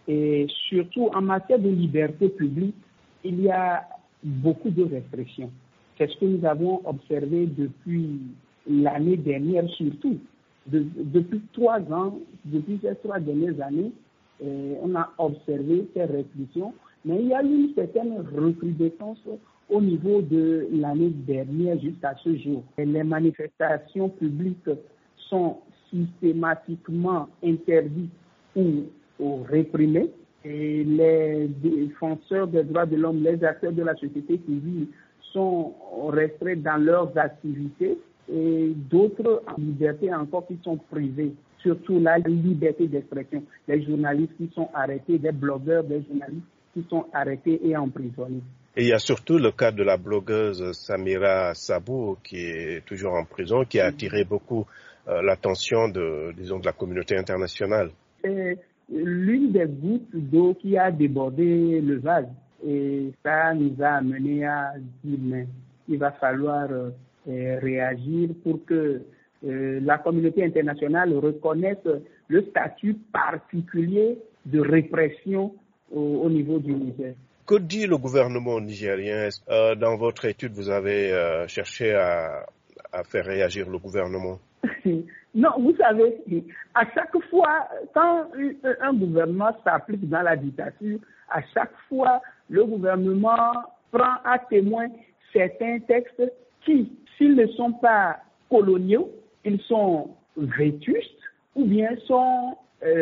Et surtout en matière de liberté publique, il y a beaucoup de restrictions. C'est ce que nous avons observé depuis l'année dernière surtout. Depuis 3 ans, depuis ces 3 dernières années, on a observé ces restrictions, mais il y a eu une certaine recrudescence au niveau de l'année dernière jusqu'à ce jour. Et les manifestations publiques sont systématiquement interdites ou réprimées. Et les défenseurs des droits de l'homme, les acteurs de la société civile sont restreints dans leurs activités et d'autres en liberté encore qui sont privés. Surtout la liberté d'expression. Les journalistes qui sont arrêtés, des blogueurs, des journalistes qui sont arrêtés et emprisonnés. Et il y a surtout le cas de la blogueuse Samira Sabou qui est toujours en prison, qui a attiré beaucoup l'attention de la communauté internationale. C'est l'une des gouttes d'eau qui a débordé le vase. Et ça nous a amené à dire mais il va falloir réagir pour que la communauté internationale reconnaisse le statut particulier de répression au niveau du Niger. Que dit le gouvernement nigérien? Dans votre étude, vous avez cherché à faire réagir le gouvernement? Non, vous savez, à chaque fois, quand un gouvernement s'applique dans la dictature, à chaque fois, le gouvernement prend à témoin certains textes qui, s'ils ne sont pas coloniaux, ils sont vétustes ou bien sont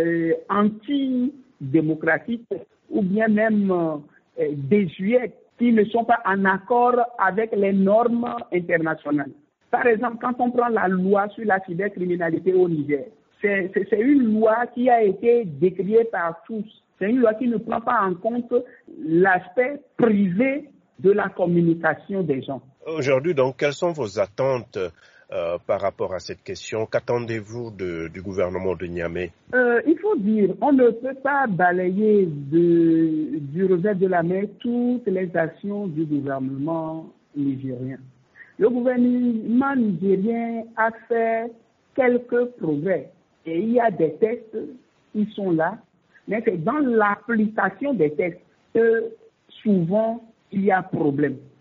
antidémocratiques ou bien même désuets, qui ne sont pas en accord avec les normes internationales. Par exemple, quand on prend la loi sur la cybercriminalité au Niger, c'est une loi qui a été décriée par tous. C'est une loi qui ne prend pas en compte l'aspect privé de la communication des gens. Aujourd'hui, donc, quelles sont vos attentes par rapport à cette question? Qu'attendez-vous du gouvernement de Niamey? Il faut dire, on ne peut pas balayer du revers de la main toutes les actions du gouvernement nigérien. Le gouvernement nigérien a fait quelques progrès et il y a des textes qui sont là, mais c'est dans l'application des textes que souvent il y a problème.